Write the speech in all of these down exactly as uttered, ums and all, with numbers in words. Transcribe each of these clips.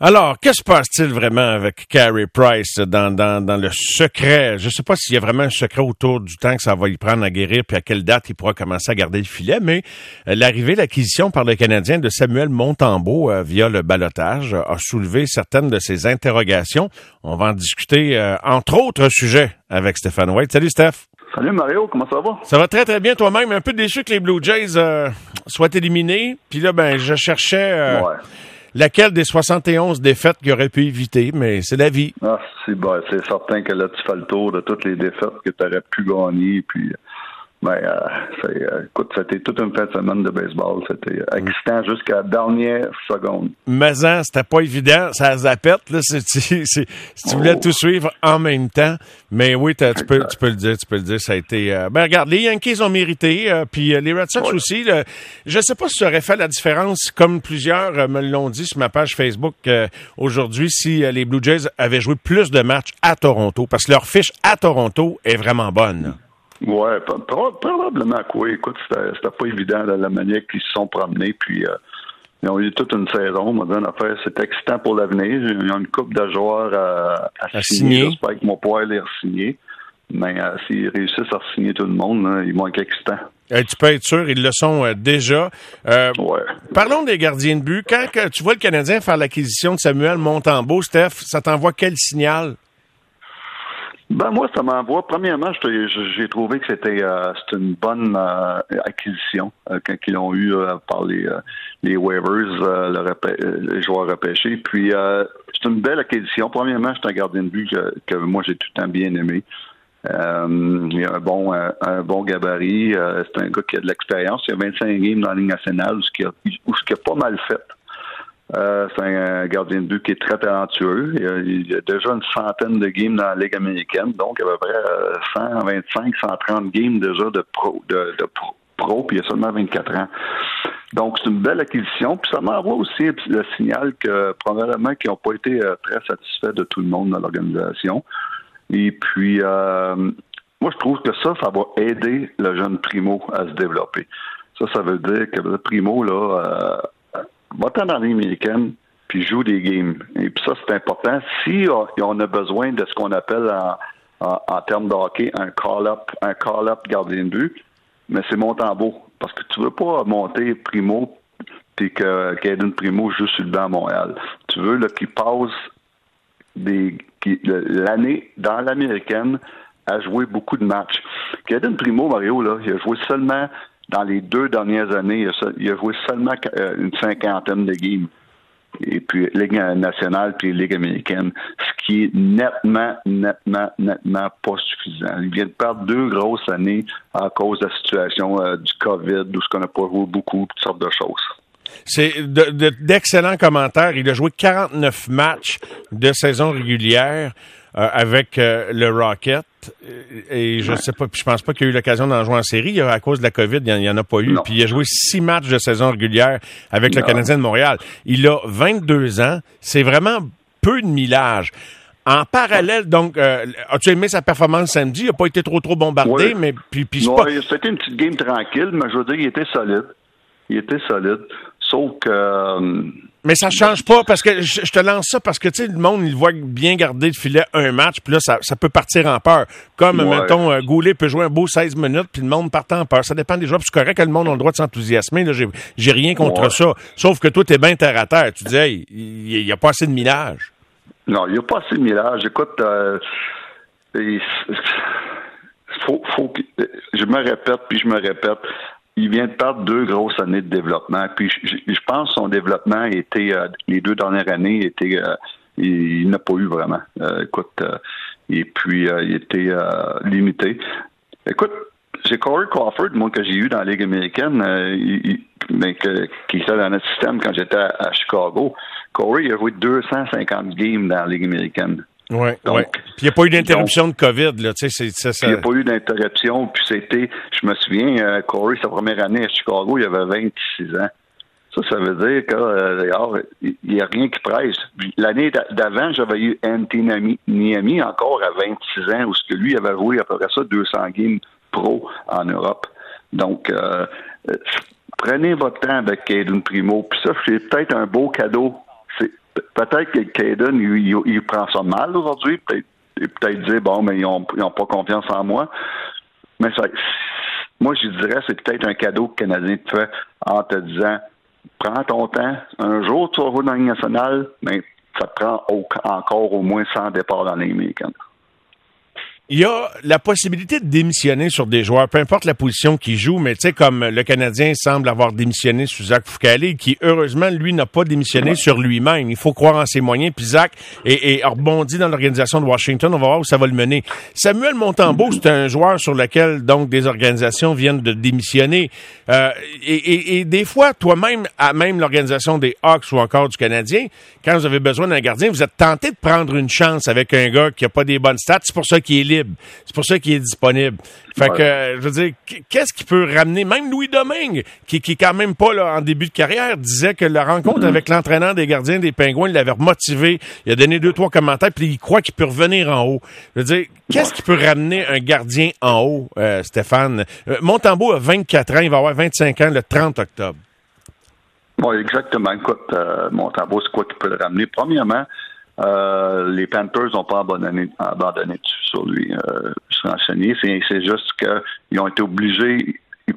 Alors, que se passe-t-il vraiment avec Carey Price dans, dans, dans le secret? Je ne sais pas s'il y a vraiment un secret autour du temps que ça va y prendre à guérir puis à quelle date il pourra commencer à garder le filet, mais euh, l'arrivée, l'acquisition par le Canadien de Samuel Montembeault euh, via le ballottage euh, a soulevé certaines de ces interrogations. On va en discuter, euh, entre autres sujets, avec Stéphane White. Salut, Steph. Salut Mario, comment ça va? Ça va très très bien toi-même. Un peu déçu que les Blue Jays euh, soient éliminés. Puis là, ben, je cherchais euh, ouais. laquelle des soixante et onze défaites qu'il aurait pu éviter, mais c'est la vie. Ah, c'est, ben, c'est certain que là, tu fais le tour de toutes les défaites que tu aurais pu gagner. Puis, ben, euh, c'est, euh, écoute, c'était toute une fin de semaine de baseball. C'était excitant mm. jusqu'à la dernière seconde. Mais hein, c'était pas évident. Ça zappette, là. C'est, c'est, c'est, si tu voulais oh. tout suivre en même temps. Mais oui, tu peux, tu peux le dire, tu peux le dire. Ça a été. Euh, ben, regarde, les Yankees ont mérité. Euh, puis euh, les Red Sox ouais. aussi. Là, je sais pas si ça aurait fait la différence, comme plusieurs euh, me l'ont dit sur ma page Facebook euh, aujourd'hui, si euh, les Blue Jays avaient joué plus de matchs à Toronto. Parce que leur fiche à Toronto est vraiment bonne. Là. Oui, probablement quoi. Écoute, c'était, c'était pas évident de la manière qu'ils se sont promenés. Puis, euh, ils ont eu toute une saison. On m'a dit une affaire, c'était excitant pour l'avenir. Ils ont une couple de joueurs à, à, à signer. signer. J'espère que mon pouvoir les re-signer. Mais euh, s'ils réussissent à re-signer tout le monde, là, ils vont être excitants. Hey, tu peux être sûr, ils le sont euh, déjà. Euh, ouais. Parlons des gardiens de but. Quand que tu vois le Canadien faire l'acquisition de Samuel Montembeault, Steph, ça t'envoie quel signal? Ben moi, ça m'envoie. Premièrement, j'ai trouvé que c'était euh, c'était une bonne euh, acquisition euh, quand ils l'ont eu euh, par les, euh, les waivers, euh, le repê- les joueurs repêchés. Puis euh, c'est une belle acquisition. Premièrement, c'est un gardien de but que, que moi j'ai tout le temps bien aimé. Euh, il a un bon un, un bon gabarit. Euh, c'est un gars qui a de l'expérience. Il a vingt-cinq games dans la Ligue nationale, ce qui a, où ce qui a pas mal fait. Euh, c'est un gardien de but qui est très talentueux. Il a, il a déjà une centaine de games dans la Ligue américaine, donc à peu près cent vingt-cinq, cent trente games déjà de pro, de, de pro, pro, puis il a seulement vingt-quatre ans. Donc c'est une belle acquisition, puis ça m'envoie aussi le signal que probablement qu'ils n'ont pas été très satisfaits de tout le monde dans l'organisation. Et puis euh, moi je trouve que ça, ça va aider le jeune Primo à se développer. Ça, ça veut dire que le Primo, là, euh, va-t'en dans la Ligue américaine, puis joue des games. Et puis ça, c'est important. Si on a besoin de ce qu'on appelle en, en, en termes de hockey un call-up, un call-up gardien de but, mais c'est Montembeault. Parce que tu veux pas monter Primo puis que Caden Primo joue sur le banc à Montréal. Tu veux là, qu'il passe des, qu'il, l'année dans l'américaine à jouer beaucoup de matchs. Caden Primo, Mario, là, il a joué seulement dans les deux dernières années, il a joué seulement une cinquantaine de games. Et puis Ligue nationale puis Ligue américaine. Ce qui est nettement, nettement, nettement pas suffisant. Il vient de perdre deux grosses années à cause de la situation euh, du COVID, où ce qu'on n'a pas joué beaucoup, toutes sortes de choses. C'est de, de, d'excellents commentaires. Il a joué quarante-neuf matchs de saison régulière euh, avec euh, le Rocket. Et je ouais. sais pas, puis je pense pas qu'il y a eu l'occasion d'en jouer en série. À cause de la COVID, il n'y en, en a pas eu. Non. Puis il a joué six matchs de saison régulière avec non. le Canadien de Montréal. Il a vingt-deux ans. C'est vraiment peu de millage. En parallèle, donc, euh, as-tu aimé sa performance samedi? Il n'a pas été trop, trop bombardé, ouais. mais puis, puis non, pas... c'était une petite game tranquille, mais je veux dire, il était solide. Il était solide. Sauf que... Euh, mais ça change pas, parce que je, je te lance ça, parce que, tu sais, le monde, il voit bien garder le filet un match, puis là, ça, ça peut partir en peur. Comme, ouais. mettons, euh, Goulet peut jouer un beau seize minutes, puis le monde part en peur. Ça dépend des joueurs, puis c'est correct que le monde a le droit de s'enthousiasmer, là, j'ai, j'ai rien contre ouais. ça. Sauf que toi, t'es bien terre à terre. Tu dis, hey, il n'y a pas assez de millage. Non, il n'y a pas assez de millage. Écoute, euh, il faut, faut que, je me répète, puis je me répète, il vient de perdre deux grosses années de développement. Puis je, je pense que son développement était, euh, les deux dernières années, était, euh, il, il n'a pas eu vraiment. Euh, écoute, euh, et puis euh, il était euh, limité. Écoute, c'est Corey Crawford, moi, que j'ai eu dans la Ligue américaine, euh, il, mais que, qui était dans notre système quand j'étais à, à Chicago. Corey il a joué deux cent cinquante games dans la Ligue américaine. Oui, oui. Puis il n'y a pas eu d'interruption donc, de COVID, là, tu sais, c'est ça. ça... Il n'y a pas eu d'interruption, puis c'était, je me souviens, euh, Corey, sa première année à Chicago, il avait vingt-six ans. Ça, ça veut dire que, euh, il n'y a rien qui presse. L'année d'avant, j'avais eu Anthony Niemi encore à vingt-six ans, où ce que lui avait joué à peu près ça, deux cents games pro en Europe. Donc, euh, prenez votre temps avec Caden Primo, puis ça, c'est peut-être un beau cadeau. C'est peut-être que Caden, il, il, il prend ça mal aujourd'hui, peut-être, et peut-être dire, bon, mais ils n'ont ils ont pas confiance en moi. Mais ça, moi, je dirais, c'est peut-être un cadeau que le Canadien te fait en te disant, prends ton temps, un jour tu vas jouer dans la Ligue nationale, mais ça te prend au, encore au moins cent départs dans la Ligue américaine. Il y a la possibilité de démissionner sur des joueurs, peu importe la position qu'ils jouent, mais tu sais, comme le Canadien semble avoir démissionné sur Zach Fucale, qui, heureusement, lui, n'a pas démissionné ouais. sur lui-même. Il faut croire en ses moyens. Puis Zach est, est rebondit dans l'organisation de Washington. On va voir où ça va le mener. Samuel Montembeault, c'est un joueur sur lequel, donc, des organisations viennent de démissionner. Euh, et, et, et des fois, toi-même, à même l'organisation des Hawks ou encore du Canadien, quand vous avez besoin d'un gardien, vous êtes tenté de prendre une chance avec un gars qui a pas des bonnes stats. C'est pour ça qu'il est libre. C'est pour ça qu'il est disponible. Fait ouais. que, euh, je veux dire, qu'est-ce qui peut ramener, même Louis Domingue, qui, qui est quand même pas là en début de carrière, disait que la rencontre mm-hmm. avec l'entraîneur des gardiens des Pingouins l'avait motivé. Il a donné deux, trois commentaires, puis il croit qu'il peut revenir en haut. Je veux dire, qu'est-ce ouais. qui peut ramener un gardien en haut, euh, Stéphane? Euh, Montembeault a vingt-quatre ans, il va avoir vingt-cinq ans le trente octobre. Oui, exactement. Écoute, euh, Montembeault, c'est quoi qui peut le ramener? Premièrement, Euh, les Panthers n'ont pas abandonné, abandonné sur lui. Euh, je suis renseigné. C'est, c'est juste qu'ils ont été obligés.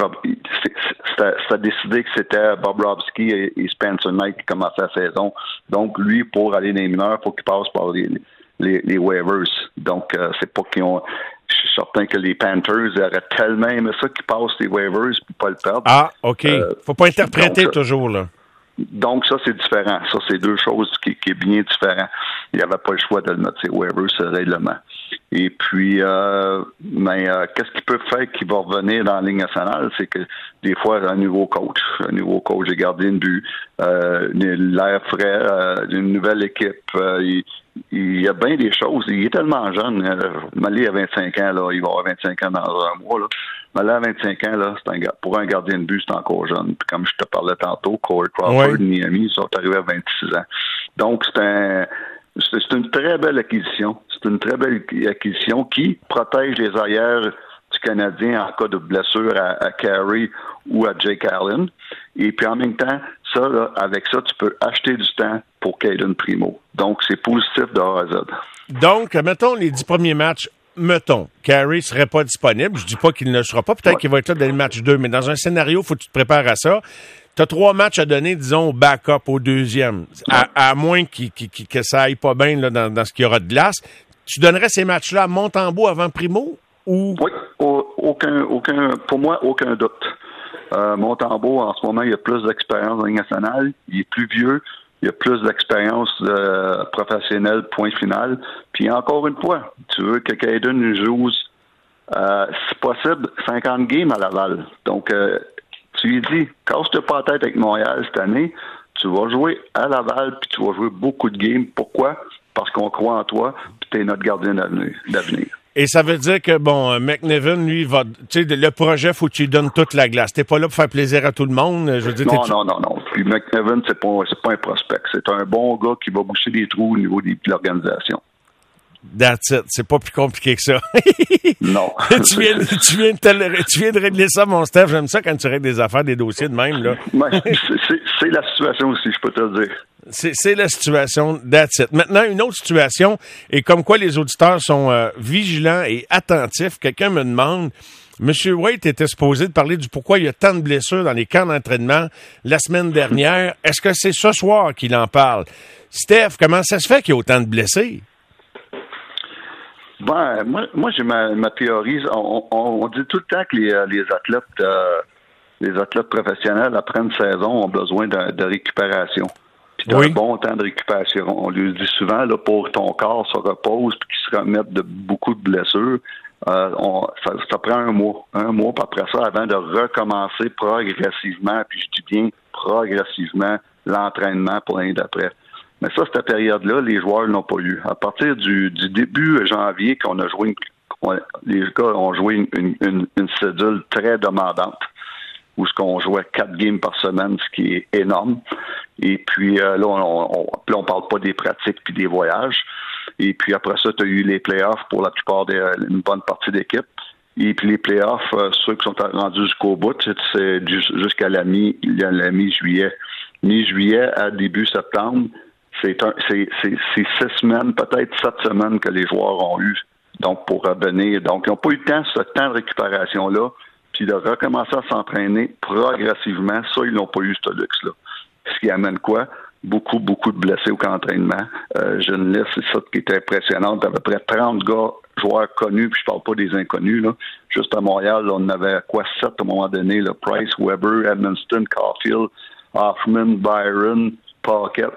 C'était décidé que c'était Bobrovsky et, et Spencer Knight qui commençaient la saison. Donc, lui, pour aller dans les mineurs, il faut qu'il passe par les, les, les waivers. Donc, euh, c'est pas qu'ils ont. Je suis certain que les Panthers auraient tellement aimé ça qu'ils passent les waivers pour pas le perdre. Ah, OK. Euh, faut pas interpréter donc, toujours, là. Donc, ça, c'est différent. Ça, c'est deux choses qui, qui est bien différent. Il n'y avait pas le choix de le mettre sur waivers, ce règlement. Et puis, euh, mais euh, qu'est-ce qu'il peut faire qui va revenir dans la Ligue nationale? C'est que des fois, un nouveau coach, un nouveau coach des gardiens de but, euh, l'air frais, euh, une nouvelle équipe. Euh, il, il y a bien des choses. Il est tellement jeune. Euh, Mali a vingt-cinq ans, là. Il va avoir vingt-cinq ans dans un mois, là. Mali a vingt-cinq ans, là, c'est un, pour un gardien de but, c'est encore jeune. Puis comme je te parlais tantôt, Corey Crawford, ouais. Miami, ils sont arrivés à vingt-six ans. Donc, c'est un, c'est, c'est une très belle acquisition. C'est une très belle acquisition qui protège les arrières du Canadien en cas de blessure à, à Carey ou à Jake Allen. Et puis en même temps, ça, là, avec ça, tu peux acheter du temps pour Caden Primo. Donc, c'est positif de A à Z. Donc, mettons les dix premiers matchs, mettons, Carey serait pas disponible. Je dis pas qu'il ne sera pas. Peut-être ouais. qu'il va être là dans le match deux, mais dans un scénario, il faut que tu te prépares à ça. Tu as trois matchs à donner, disons, au backup, au deuxième. À, à moins qu'il, qu'il, que ça aille pas bien là, dans, dans ce qu'il y aura de glace. Tu donnerais ces matchs-là à Montembeault avant Primo? Ou... Oui, aucun, aucun, pour moi, aucun doute. Euh, Montembeault, en ce moment, il a plus d'expérience dans la Ligue nationale. Il est plus vieux. Il a plus d'expérience euh, professionnelle, point final. Puis encore une fois, tu veux que Caden joue, euh, si possible, cinquante games à Laval. Donc, euh, tu lui dis, casse-toi pas la tête avec Montréal cette année. Tu vas jouer à Laval, puis tu vas jouer beaucoup de games. Pourquoi? Parce qu'on croit en toi, puis tu es notre gardien d'avenir. Et ça veut dire que, bon, McNevin, lui, va, tu sais, le projet, faut que tu lui donnes toute la glace. T'es pas là pour faire plaisir à tout le monde. Je veux dire, non, non, non, non. Puis McNevin, c'est pas, c'est pas un prospect. C'est un bon gars qui va boucher des trous au niveau des, de l'organisation. That's it. C'est pas plus compliqué que ça. Non. tu, viens, tu, viens de te, tu viens de régler ça, mon Steph. J'aime ça quand tu règles des affaires, des dossiers de même, là. Ouais, c'est, c'est, c'est la situation aussi, je peux te le dire. C'est, c'est la situation, that's it. Maintenant, une autre situation, et comme quoi les auditeurs sont euh, vigilants et attentifs. Quelqu'un me demande, M. White était supposé de parler du pourquoi il y a tant de blessures dans les camps d'entraînement la semaine dernière. Est-ce que c'est ce soir qu'il en parle? Steph, comment ça se fait qu'il y a autant de blessés? Ben, moi, moi j'ai ma, ma théorie. On, on, on dit tout le temps que les, les athlètes euh, les athlètes professionnels, après une saison, ont besoin de, de récupération. Puis t'as oui. un bon temps de récupération. On lui dit souvent, là, pour que ton corps se repose puis qu'il se remette de beaucoup de blessures, euh, on, ça, ça prend un mois. Un mois, puis après ça, avant de recommencer progressivement, puis je dis bien progressivement, l'entraînement pour l'année d'après. Mais ça, cette période-là, les joueurs n'ont pas eu. À partir du, du début janvier, qu'on a joué, une, on, les gars ont joué une, une, une, une cédule très demandante, où ce qu'on jouait quatre games par semaine, ce qui est énorme. Et puis euh, là, on, on, on, on parle pas des pratiques puis des voyages. Et puis après ça, tu as eu les playoffs pour la plupart des une bonne partie d'équipe. Et puis les playoffs, euh, ceux qui sont rendus jusqu'au bout, c'est jusqu'à la mi, la mi-juillet. Mi-juillet à début septembre, c'est, un, c'est, c'est, c'est six semaines, peut-être sept semaines que les joueurs ont eu donc pour revenir. Donc, ils n'ont pas eu le temps, ce temps de récupération-là, puis de recommencer à s'entraîner progressivement. Ça, ils n'ont pas eu ce luxe-là. Ce qui amène quoi? Beaucoup, beaucoup de blessés au camp d'entraînement. Euh, j'ai une liste, c'est ça qui était impressionnante. À peu près trente gars, joueurs connus, puis je parle pas des inconnus, là. Juste à Montréal, là, on en avait quoi, sept à un moment donné, là. Price, Weber, Edmundston, Caulfield, Hoffman, Byron, Paquette.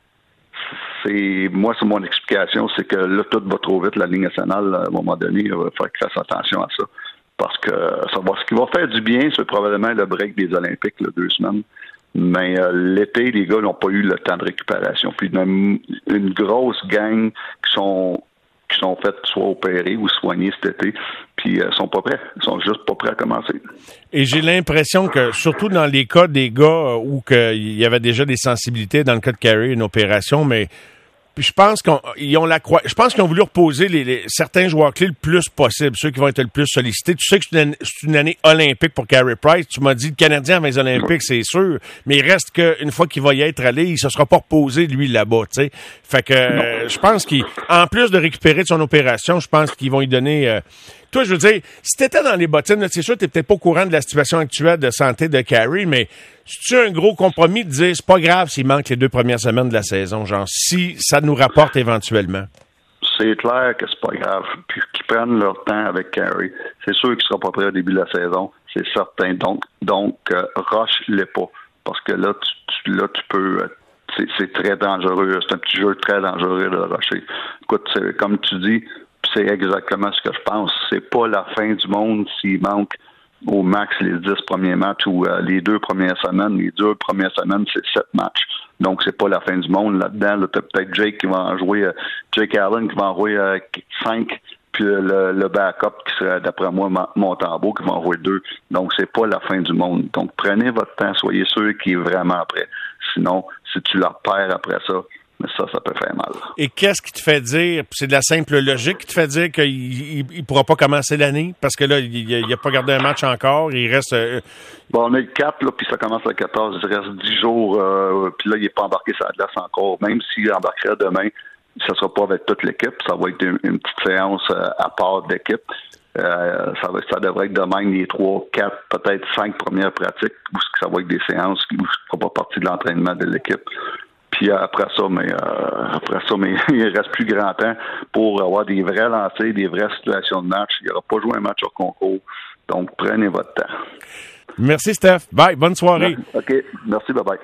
C'est, moi, c'est mon explication, c'est que là, tout va trop vite, la Ligue nationale, à un moment donné, il va falloir qu'ils fassent attention à ça. Parce que ça va, ce qui va faire du bien, c'est probablement le break des Olympiques, là, deux semaines. Mais euh, l'été, les gars n'ont pas eu le temps de récupération. Puis même une grosse gang qui sont qui sont faites soit opérées ou soignées cet été, puis euh, sont pas prêts. Ils sont juste pas prêts à commencer. Et j'ai l'impression que, surtout dans les cas des gars où il y avait déjà des sensibilités, dans le cas de Carey, une opération, mais je pense qu'ils ont la croix. Je pense qu'ils ont voulu reposer les, les, certains joueurs clés le plus possible, ceux qui vont être le plus sollicités. Tu sais que c'est une, c'est une année olympique pour Carey Price. Tu m'as dit le Canadien avant les Olympiques, c'est sûr, mais il reste qu'une fois qu'il va y être allé, il se sera pas reposé lui là-bas, tu sais. Fait que euh, je pense qu'en plus de récupérer de son opération, je pense qu'ils vont lui donner. Euh, toi, je veux dire, si t'étais dans les bottines, là, c'est sûr que t'es peut-être pas au courant de la situation actuelle de santé de Carey, mais c'est-tu un gros compromis de dire c'est pas grave s'il manque les deux premières semaines de la saison, genre si ça nous rapporte éventuellement? C'est clair que c'est pas grave. Puis qu'ils prennent leur temps avec Carey. C'est sûr qu'il sera pas prêt au début de la saison, c'est certain. Donc, donc euh, rush-les pas. Parce que là, tu, tu, là, tu peux. Euh, c'est, c'est très dangereux. C'est un petit jeu très dangereux de rusher. Écoute, c'est, comme tu dis, c'est exactement ce que je pense. C'est pas la fin du monde s'il manque au max les dix premiers matchs ou euh, les deux premières semaines. Les deux premières semaines, c'est sept matchs. Donc, c'est pas la fin du monde. Là-dedans, là, t'as peut-être Jake qui va en jouer, euh, Jake Allen qui va en jouer euh, cinq, puis le, le backup qui serait, d'après moi, Montembeault qui va en jouer deux. Donc, c'est pas la fin du monde. Donc, prenez votre temps. Soyez sûr qu'il est vraiment prêt. Sinon, si tu la perds après ça, mais ça, ça peut faire mal. Et qu'est-ce qui te fait dire, c'est de la simple logique qui te fait dire qu'il ne pourra pas commencer l'année? Parce que là, il n'a pas gardé un match encore, il reste... Euh... Bon, on est le quatre, là, puis ça commence le quatorze, il reste dix jours, euh, puis là, il n'est pas embarqué sur la glace encore. Même s'il embarquerait demain, ça ne sera pas avec toute l'équipe, ça va être une, une petite séance euh, à part d'équipe. Euh, ça, va, ça devrait être demain les trois, quatre, peut-être cinq premières pratiques, où ça va être des séances qui ne feront pas partie de l'entraînement de l'équipe. Puis après ça, mais euh, après ça, mais il reste plus grand temps pour avoir des vrais lancers, des vraies situations de match. Il n'aura pas joué un match au concours. Donc, prenez votre temps. Merci, Steph. Bye. Bonne soirée. OK. Merci. Bye-bye.